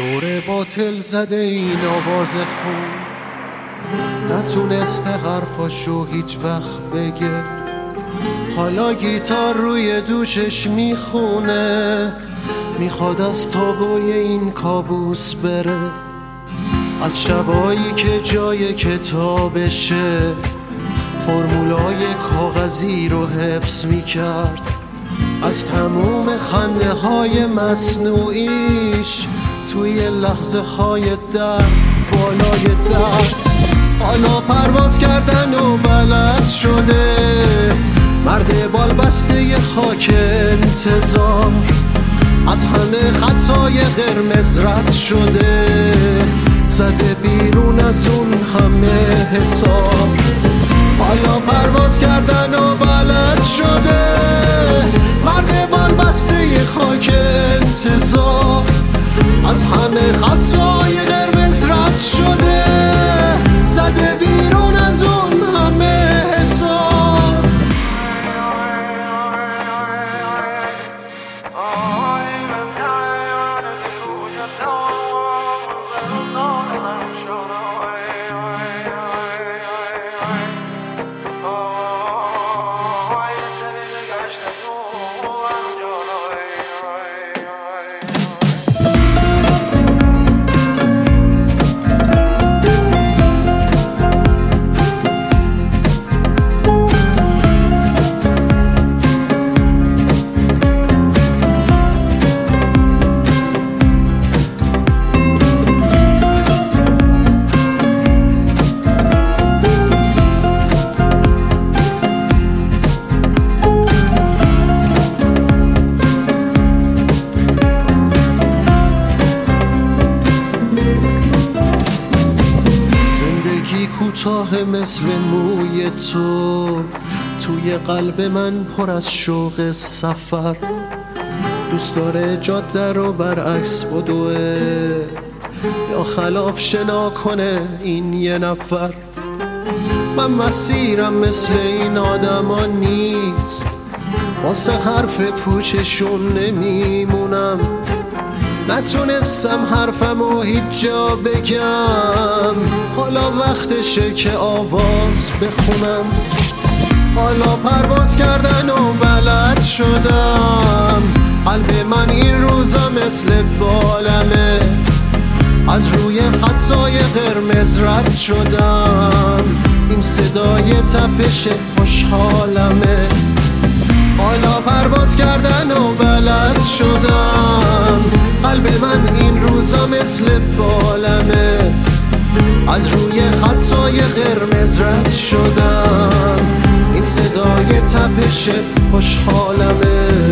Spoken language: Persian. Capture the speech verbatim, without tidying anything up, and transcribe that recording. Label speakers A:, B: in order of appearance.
A: دور باطل زده این آواز خون، نتونسته حرفاشو هیچ وقت بگه. حالا گیتار روی دوشش میخونه، میخواد از تابوی این کابوس بره. از شبایی که جای کتابشه فرمولای کاغذی رو حفظ میکرد. از تموم خنده های مصنوعیش توی لحظه های در بالای در. حالا پرواز کردن و بلد شده، مرد بالبسته خاک انتظار. از همه خطای قرمز رد شده، زده بیرون از اون همه حساب. حالا پرواز کردن و بلد شده، مرد بالبسته خاک انتظار. از همه خطای قرمز رد شده، زده بیرون از اون همه حساب. کوتاه مثل موی تو توی قلب من پر از شوق سفر. دوست داره جاده رو برعکس بدوه، یا خلاف شنا کنه این یه نفر. من مسیرم مثل این آدما نیست، واسه حرف پوچشون نمیمونم. نتونستم حرفمو هیچ جا بگم، حالا وقتشه که آواز بخونم. حالا پرواز کردن و بلد شدم، قلب من این روزا مثل بالمه. از روی خطای قرمز رد شدم، این صدای تپش خوشحالمه. حالا پرواز کردن و بلد شدم، قلب من این روزا مثل بالمه. از روی خطای قرمز رد شدم، این صدای تپش خوشحالمه.